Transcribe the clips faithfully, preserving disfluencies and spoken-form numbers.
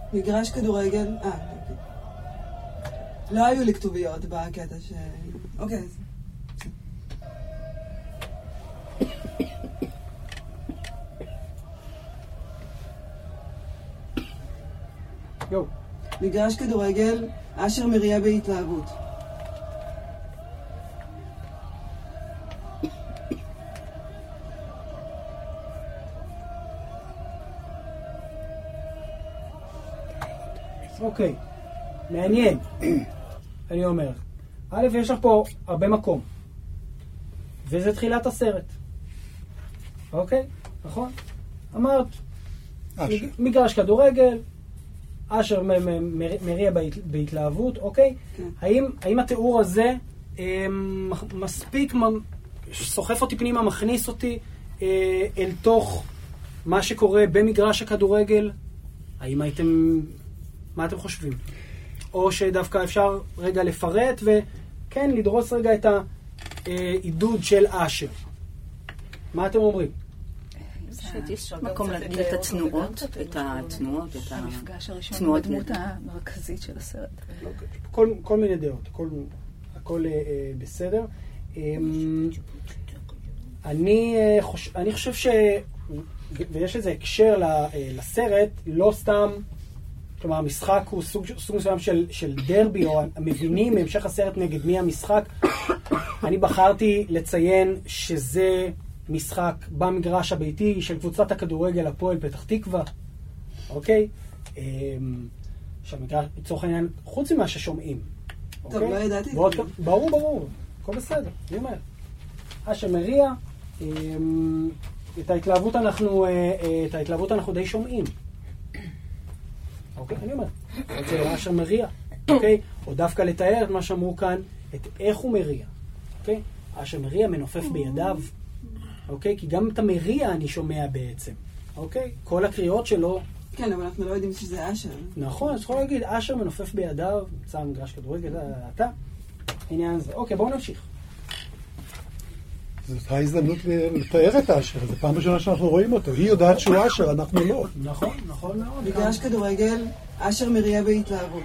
מגרש כדורגל, אה, לא היו לי כתוביות בקטע ש... אוקיי. יו. מגרש כדורגל, אשר מריע בהתלהבות. אוקיי, מעניין. אני אומר, א', יש לך פה הרבה מקום, וזה תחילת הסרט. אוקיי? נכון? אמרת, מגרש כדורגל, אשר מריע בהתלהבות, אוקיי? האם, האם התיאור הזה מספיק סוחף אותי פנימה, מכניס אותי אל תוך מה שקורה במגרש הכדורגל? האם הייתם... מה אתם חושבים? או שדווקא אפשר רגע לפרט וכן, לדרוס רגע את העידוד של אשר. מה אתם אומרים? יש מקום להגיד את התנועות, את התנועות, את המפגש הראשון בדמות המרכזית של הסרט. כל מיני דעות, הכל בסדר. אני חושב ש... ויש איזה הקשר לסרט, לא סתם... כלומר, המשחק הוא סוג, סוג מסוים של, של דרבי, או המבינים בהמשך הסרט נגד מי המשחק. אני בחרתי לציין שזה משחק במגרש הביתי של קבוצת הכדורגל הפועל פתח תקווה. אוקיי? שהמגרש, לצורך העניין, חוץ ממה ששומעים. טוב, לא ידעתי. ברור, ברור. הכל בסדר. אני אומר. אשר מריע, את ההתלהבות אנחנו, את ההתלהבות אנחנו די שומעים. אוקיי, אני אומר, זה אשר מריע, אוקיי? או דווקא לתאר את מה שאמרו כאן, את איך הוא מריע, אוקיי? אשר מריע מנופף בידיו, אוקיי? כי גם את המריע אני שומע בעצם, אוקיי? כל הקריאות שלו... כן, אבל אנחנו לא יודעים שזה אשר. נכון, אז יכול להגיד, אשר מנופף בידיו, נמצא מגרש כדורגל, אתה, עניין זה. אוקיי, בואו נמשיך. זאת ההזדמנות לתאר את האשר, זו פעם ראשונה שאנחנו רואים אותו. היא יודעת שהוא אשר, אנחנו לא. נכון, נכון מאוד. מגרש כדורגל, אשר מריע בהתלהבות.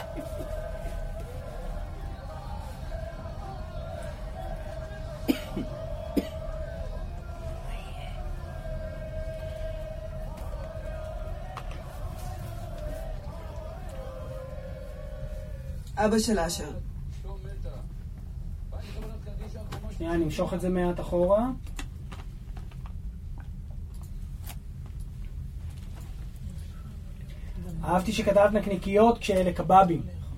אבא של אשר. שנייה, נמשוך את זה מעט אחורה. אהבתי שכתבת נקניקיות כשאלה קבבים.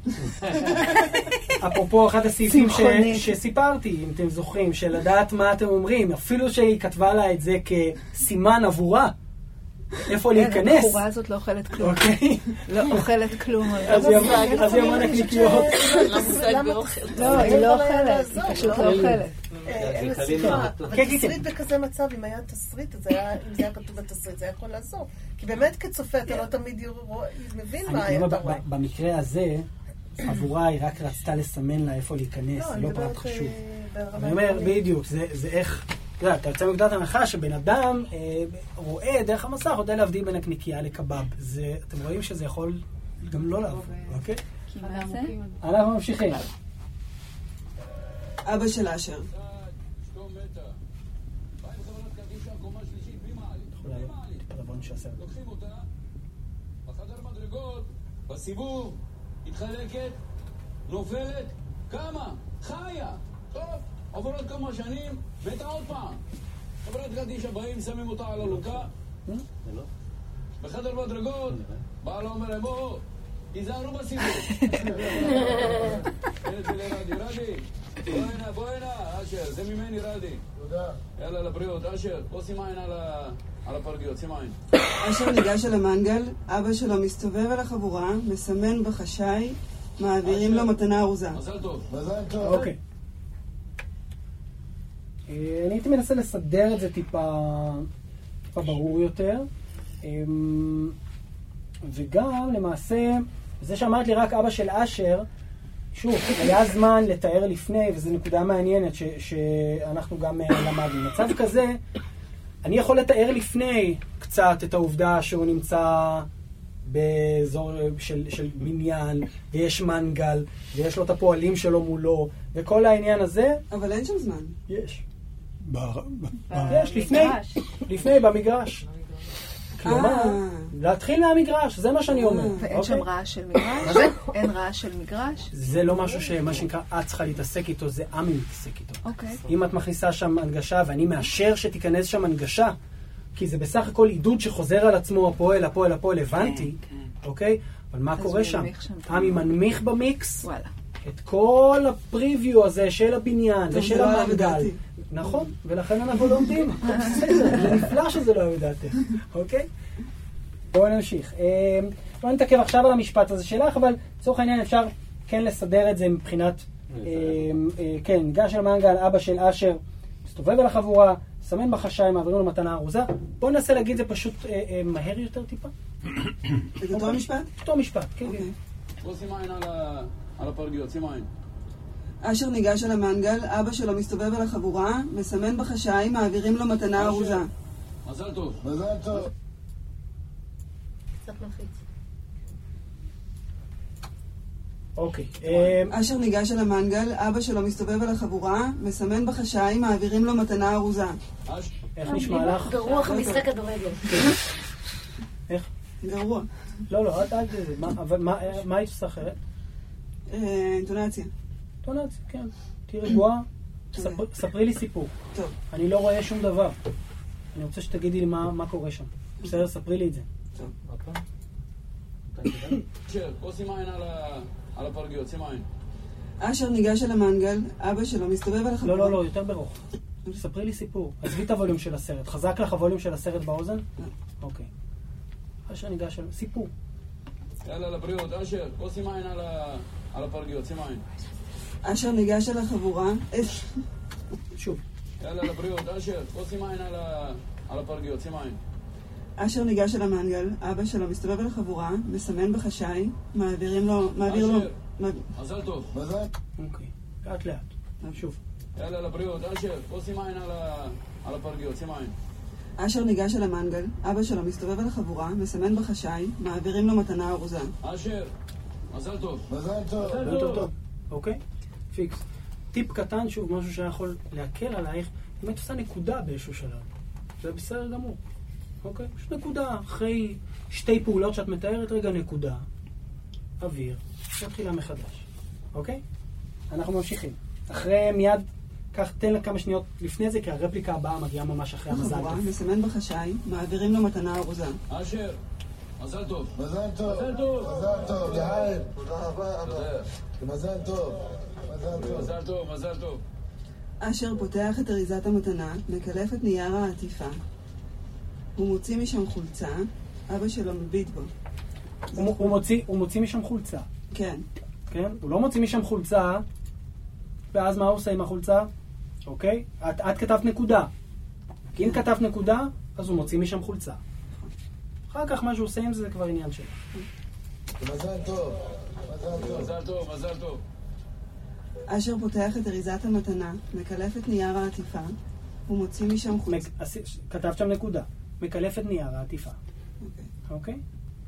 אפרופו אחד הסעיפים שסיפרתי, אם אתם זוכרים, של לדעת מה אתם אומרים, אפילו שהיא כתבה לה את זה כסימן עבורה. איפה להיכנס. הבחורה הזאת לא אוכלת כלום. אוקיי. לא אוכלת כלום. אז היא אמרה נקניקיות. לא, היא לא אוכלת, היא פשוט לא אוכלת. אין לשיחה, אבל תסריט בכזה מצב, אם היה תסריט, אם זה היה כתוב בתסריט, זה היה יכול לעזור. כי באמת כצופה, אתה לא תמיד מבין מה היה אתה רואה. במקרה הזה, עבורה היא רק רצתה לסמן לה איפה להיכנס, זה לא פרט חשוב. אני אומר, בדיוק, זה איך... אתה יוצא מגדת הנחה שבן אדם רואה דרך המסך, יודע להבדיל בין הקניקייה לקבב. אתם רואים שזה יכול גם לא לעבוד, אוקיי? אנחנו ממשיכים. אבא של אשר. לוקחים אותה בחדר מדרגות, בסיבוב, התחלקת, נופלת, כמה? חיה! טוב, עוברות כמה שנים, מתה עוד פעם. חברת קדישא באים, שמים אותה על הלוקה. בחדר מדרגות, בעלה אומר להם, בואו, תיזהרו בסיבוב. ילד שלי רדי, רדי. בוא הנה, בוא הנה, אשר, זה ממני רדי. תודה. יאללה, לבריאות, אשר, בוא שים עין על הפרגיות, שים עין. אשר ניגש על המנגל, אבא שלו מסתובב על החבורה, מסמן בחשאי, מעבירים לו מתנה ארוזה. מזל טוב. מזל טוב. אוקיי. אני הייתי מנסה לסדר את זה טיפה, טיפה ברור יותר. וגם, למעשה, זה שאמרת לי רק אבא של אשר, שוב, היה זמן לתאר לפני, וזו נקודה מעניינת ש, שאנחנו גם למדנו. מצב כזה, אני יכול לתאר לפני קצת את העובדה שהוא נמצא באזור של, של בניין, ויש מנגל, ויש לו את הפועלים שלו מולו, וכל העניין הזה... אבל אין שם זמן. יש. ב- ב- יש, לפני, לפני, במגרש. כלומר, להתחיל מהמגרש, זה מה שאני אומר. ואין שם רעש של מגרש? אין רעש של מגרש? זה לא משהו שמה שנקרא, את צריכה להתעסק איתו, זה עמי מתעסק איתו. אוקיי. אם את מכניסה שם הנגשה, ואני מאשר שתיכנס שם הנגשה, כי זה בסך הכל עידוד שחוזר על עצמו, הפועל, הפועל, הפועל, הבנתי, אוקיי? אבל מה קורה שם? עמי מנמיך במיקס, וואלה. את כל הפריוויו הזה של הבניין ושל המנגל. נכון, ולכן אנחנו לומדים. זה נפלא שזה לא ידעתם, אוקיי? בואו נמשיך. בואו נתעכב עכשיו על המשפט הזה שלך, אבל לצורך העניין אפשר כן לסדר את זה מבחינת, כן, ניגש של מנגל, אבא של אשר, מסתובב אל החבורה, סמן בחשאי, מעבירים לו מתנה ארוזה. בואו ננסה להגיד זה פשוט מהר יותר טיפה. את אותו משפט? אותו משפט, כן, כן. בוא שים עין על הפרגיות, שים עין. אשר ניגש אל המנגל, אבא שלו מסתובב אל החבורה, מסמן בחשאי, מעבירים לו מתנה ארוזה. מזל טוב. מזל טוב. קצת מלחיץ. אוקיי. אשר ניגש אל המנגל, אבא שלו מסתובב אל החבורה, מסמן בחשאי, מעבירים לו מתנה ארוזה. איך נשמע לך? ברוח המשחק כדורגל. איך? גרוע. לא, לא, אל תגיד את זה. אבל מה היית עושה אחרת? אינטונציה. אינטונציה, כן. תהי רגועה, ספרי לי סיפור. טוב. אני לא רואה שום דבר. אני רוצה שתגידי לי מה קורה שם. בסדר, ספרי לי את זה. טוב. אשר, בוא שים עין על הפרגיות, שים עין. אשר ניגש אל המנגל, אבא שלו מסתובב אל החבורה. לא, לא, לא, יותר ברוך. ספרי לי סיפור. עזבי את הווליום של הסרט. חזק לך הווליום של הסרט באוזן? אוקיי. אשר ניגש אל... סיפור. יאללה, לבריאות, אשר, בוא שים עין על הפרגיות, שים עין. אשר ניגש אל החבורה... שוב. יאללה, לבריאות, אשר, בוא שים עין על הפרגיות, שים עין. אשר ניגש אל המנגל, אבא שלו מסתובב אל החבורה, מסמן בחשאי, מעבירים לו... מעביר לו... מזל טוב. מזל. אוקיי. לאט לאט. שוב. יאללה, לבריאות, אשר, בוא שים עין על הפרגיות, שים עין. אשר ניגש אל המנגל, אבא שלו מסתובב אל החבורה, מסמן בחשאי, מעבירים לו מתנה ארוזה. אשר, מזל טוב. מזל טוב. מזל טוב. אוקיי? פיקס. טיפ קטן, שוב, משהו שיכול להקל עלייך, אם את עושה נקודה באיזשהו שלב. זה בסדר גמור. אוקיי? יש נקודה. אחרי שתי פעולות שאת מתארת, רגע נקודה. אוויר. תתחילה מחדש. אוקיי? אנחנו ממשיכים. אחרי מיד... כך, תן לה כמה שניות לפני זה, כי הרפליקה הבאה מגיעה ממש אחרי המזל טוב. החבורה, מסמן בחשאי, מעבירים לו מתנה ארוזה. אשר, מזל טוב. מזל טוב. מזל טוב. מזל טוב, יעל. תודה רבה, אבא. מזל טוב. מזל טוב. מזל טוב, מזל טוב. אשר פותח את אריזת המתנה, מקלף את נייר העטיפה. הוא מוציא משם חולצה, אבא שלו מביט בו. הוא מוציא, הוא מוציא משם חולצה. כן. כן? הוא לא מוציא משם חולצה, ואז מה הוא עושה עם החולצה? אוקיי? את, את כתבת נקודה. כי אם כתבת נקודה, אז הוא מוציא משם חולצה. אחר כך מה שהוא עושה עם זה, זה כבר עניין שלו. מזל טוב. מזל טוב, מזל טוב. אשר פותח את אריזת המתנה, מקלף את נייר העטיפה, הוא מוציא משם חולצה. כתבת שם נקודה. מקלף את נייר העטיפה. אוקיי?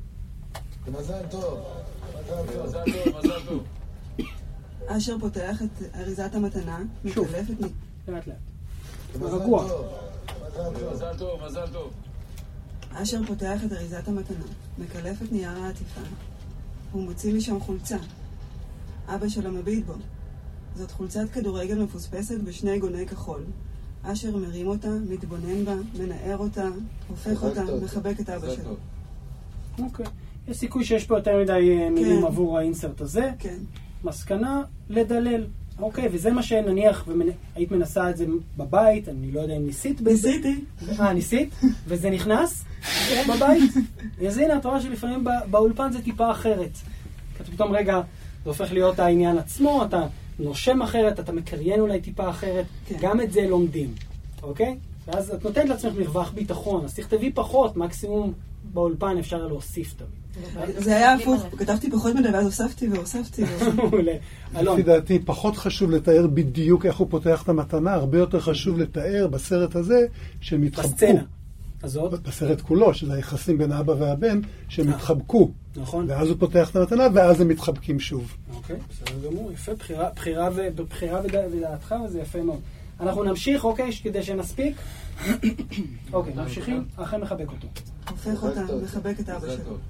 מזל טוב. מזל טוב, מזל טוב. אשר פותח את אריזת המתנה, מקלף את נייר... לאט לאט. רגוע. מזל טוב, מזל טוב. אשר פותח את אריזת המתנה, מקלף את נייר העטיפה, הוא מוציא משם חולצה. אבא שלו מביט בו. זאת חולצת כדורגל מפוספסת בשני גוני כחול. אשר מרים אותה, מתבונן בה, מנער אותה, הופך אותה, מחבק את אבא שלו. אוקיי. יש סיכוי שיש פה יותר מדי מילים עבור האינסרט הזה. כן. מסקנה, לדלל. אוקיי, וזה מה שנניח, והיית מנסה את זה בבית, אני לא יודע אם ניסית בזה. ניסיתי. אה, ניסית? וזה נכנס בבית? אז הנה, אתה רואה שלפעמים באולפן זה טיפה אחרת. כי פתאום רגע, זה הופך להיות העניין עצמו, אתה נושם אחרת, אתה מקריין אולי טיפה אחרת, גם את זה לומדים. אוקיי? ואז את נותנת לעצמך מרווח ביטחון, אז תכתבי פחות, מקסימום באולפן אפשר להוסיף תמיד. זה היה הפוך, כתבתי פחות מדי, ואז הוספתי והוספתי. לפי דעתי, פחות חשוב לתאר בדיוק איך הוא פותח את המתנה, הרבה יותר חשוב לתאר בסרט הזה שהם התחבקו. בסצנה. אז עוד? בסרט כולו, שזה היחסים בין האבא והבן, שהם התחבקו. נכון. ואז הוא פותח את המתנה, ואז הם מתחבקים שוב. אוקיי, בסדר גמור, יפה, בחירה ודעתך, וזה יפה מאוד. אנחנו נמשיך, אוקיי, כדי שנספיק. אוקיי, ממשיכים, אחרי מחבק אותו. הופך אותה, מחבק את האבא שלו.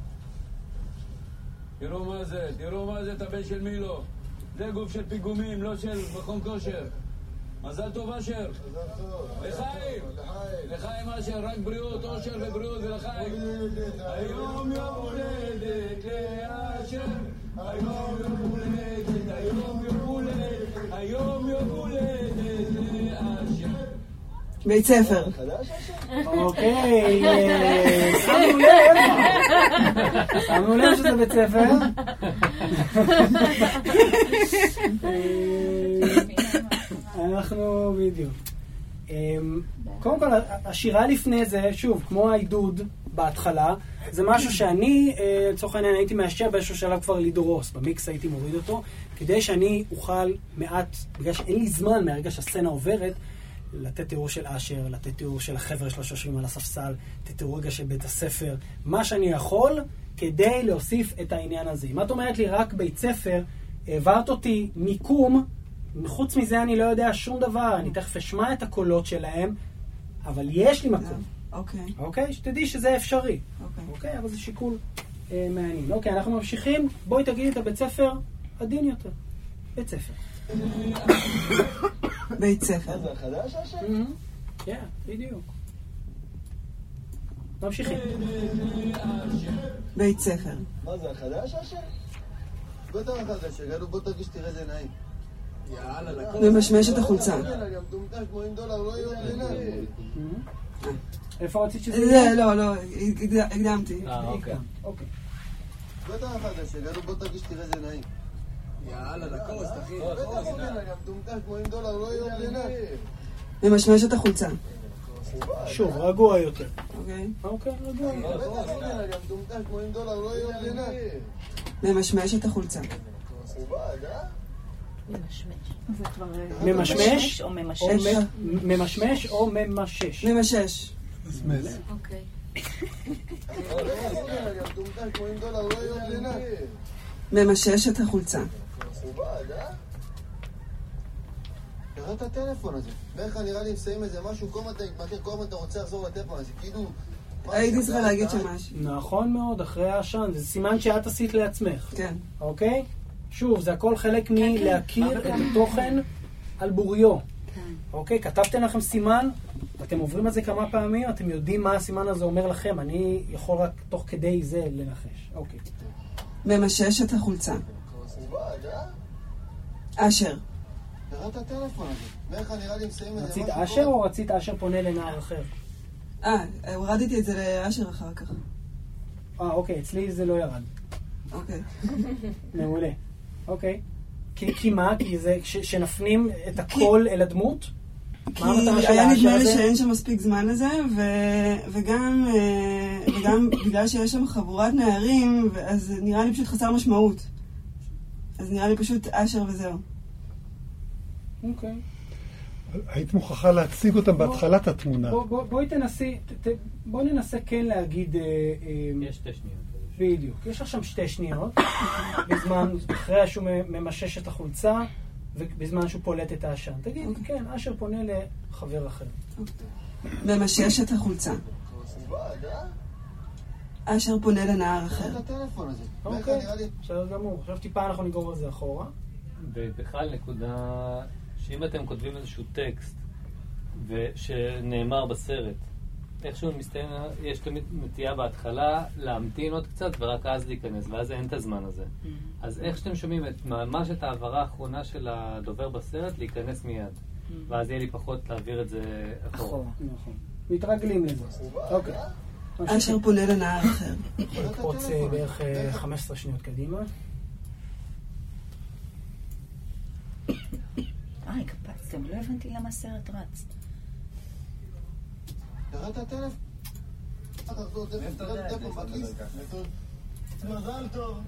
תראו מה זה, תראו מה זה, את הבן של מילו. זה גוף של פיגומים, לא של מכון כושר. מזל טוב אשר. לחיים. לחיים אשר, רק בריאות, אושר ובריאות ולחיים. היום יום הולדת לאשר. היום יום הולדת, היום יום הולדת, היום יום הולדת לאשר. בית ספר. אוקיי, שמו לב. שמו לב שזה בית ספר. אנחנו בדיוק. קודם כל, השירה לפני זה, שוב, כמו העידוד בהתחלה, זה משהו שאני, לצורך העניין, הייתי מאשר באיזשהו שלב כבר לדרוס, במיקס הייתי מוריד אותו, כדי שאני אוכל מעט, בגלל שאין לי זמן מהרגע שהסצנה עוברת, לתת תיאור של אשר, לתת תיאור של החבר'ה שלו שיושבים על הספסל, לתת תיאור רגע של בית הספר, מה שאני יכול כדי להוסיף את העניין הזה. אם את אומרת לי רק בית ספר, העברת אותי מיקום, מחוץ מזה אני לא יודע שום דבר, אני תכף אשמע את הקולות שלהם, אבל יש לי מקום. אוקיי. אוקיי? שתדעי שזה אפשרי. אוקיי. אוקיי, אבל זה שיקול אה, מעניין. אוקיי, אנחנו ממשיכים. בואי תגידי את הבית ספר עדין יותר. בית ספר. בית ספר. זה החדש אשר? כן, בדיוק. ממשיכים. בית ספר. מה זה החדש אשר? בטח החדש, הגענו בוא תרגיש תראה זה נעים. ממשמש את החולצה. גם תומתש שמונים דולר לא יהיו מדינה. איפה רצית שזה זה, יהיה? לא, לא, הקדמתי. אה, אוקיי. אוקיי. בטח החדש, הגענו בוא תרגיש תראה זה נעים. יאללה, לקוס, תחי. בטח מדינה, גם תומתש שמונים דולר לא יהיו מדינה. ממשמש את החולצה. שוב, רגוע יותר. אוקיי. אוקיי, רגוע. בטח מדינה, גם תומתש שמונים דולר לא יהיו מדינה. ממשמש את החולצה. ממשמש או ממשש? ממשמש או ממשש? ממשש. אוקיי. גם תומתש שמונים דולר לא יהיו מדינה. ממשש את החולצה. תראה את הטלפון הזה. בערך נראה לי מסיים איזה משהו, כל מה אתה מתמכר, כל מה אתה רוצה לחזור לטלפון הזה, כאילו... הייתי צריכה להגיד שמשהו. נכון מאוד, אחרי העשן. זה סימן שאת עשית לעצמך. כן. אוקיי? שוב, זה הכל חלק מלהכיר את התוכן על בוריו. אוקיי? כתבתם לכם סימן, אתם עוברים על זה כמה פעמים, אתם יודעים מה הסימן הזה אומר לכם. אני יכול רק תוך כדי זה לנחש. אוקיי. ממשש את החולצה. אשר. תראה את הטלפון הזה. בערך נראה לי מסיים איזה משהו... רצית אשר או רצית אשר פונה לנער אחר? אה, הורדתי את זה לאשר אחר כך. אה, אוקיי, אצלי זה לא ירד. אוקיי. מעולה. אוקיי. כי, כי מה? כי זה שנפנים את הכל אל הדמות? כי היה נדמה לי שאין שם מספיק זמן לזה, ו- וגם, וגם בגלל שיש שם חבורת נערים, אז נראה לי פשוט חסר משמעות. אז נראה לי פשוט אשר וזהו. אוקיי. היית מוכרחה להציג אותם בהתחלת התמונה. בוא, בוא, בואי תנסי, ת, ת, בוא ננסה כן להגיד... יש שתי שניות. בדיוק. יש לך שם שתי שניות, בזמן, אחרי שהוא ממשש את החולצה, ובזמן שהוא פולט את העשן. תגיד, כן, אשר פונה לחבר אחר. ממשש את החולצה. אשר פונה לנער אחר. אוקיי, בסדר גמור. עכשיו טיפה אנחנו נגרור על זה אחורה. ובכלל נקודה, שאם אתם כותבים איזשהו טקסט, ושנאמר בסרט, איכשהו מסתיים, יש תמיד נטייה בהתחלה להמתין עוד קצת ורק אז להיכנס, ואז אין את הזמן הזה. Mm-hmm. אז איך שאתם שומעים את ממש את העברה האחרונה של הדובר בסרט, להיכנס מיד. Mm-hmm. ואז יהיה לי פחות להעביר את זה אחורה. נכון. מתרגלים לזה. אוקיי. אשר פונה לנער אחר. נקפוץ בערך חמש עשרה שניות קדימה. אה, קפצתם. לא הבנתי למה הסרט רץ. תראה את הטלפון. תחזור, טלפון בכיס. מזל טוב.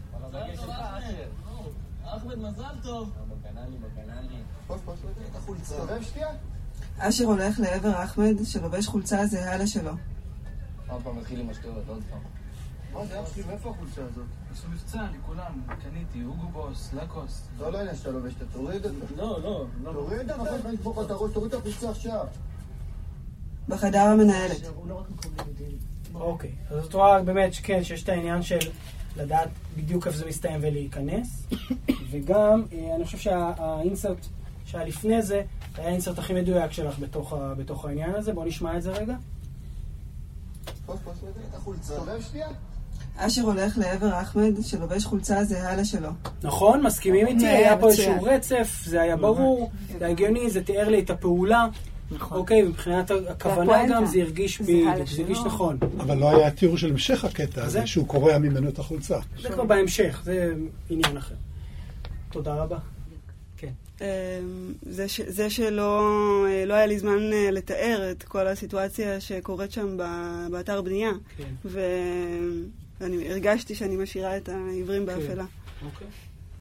אחמד, מזל טוב. בקנלי, בקנלי. פוס, פוס, את החולצה. תסתובב שתייה? אשר הולך לעבר אחמד שלובש חולצה זהה לשלו. עוד פעם מתחיל עם השטויות, עוד פעם. מה זה, אח שלי, מאיפה החולצה הזאת? עשו מבצע, אני כולם, קניתי, הוגו בוס, לקוסט. לא, לא עניין שאתה לובש, אתה תוריד את זה. לא, לא, לא. תוריד את זה, אחרי שאני אשבור לך את הראש, תוריד את הפיצה עכשיו. בחדר המנהלת. אוקיי, אז זאת אומרת באמת שכן, שיש את העניין של לדעת בדיוק איפה זה מסתיים ולהיכנס, וגם אני חושב שהאינסרט שהיה לפני זה, היה האינסרט הכי מדויק שלך בתוך, בתוך העניין הזה. בואו נשמע את זה רגע. פוס, פוס, רגע, את החולצה. תובב שנייה? אשר הולך לעבר אחמד שלובש חולצה זהה לשלו. נכון, מסכימים איתי, היה פה איזשהו רצף, זה היה ברור, זה הגיוני, זה תיאר לי את הפעולה. אוקיי, מבחינת הכוונה גם זה הרגיש בי, זה הרגיש נכון. אבל לא היה תיאור של המשך הקטע הזה, שהוא קורא ממנו את החולצה. זה כבר בהמשך, זה עניין אחר. תודה רבה. כן. זה שלא היה לי זמן לתאר את כל הסיטואציה שקורית שם באתר בנייה. ואני הרגשתי שאני משאירה את העברים באפלה.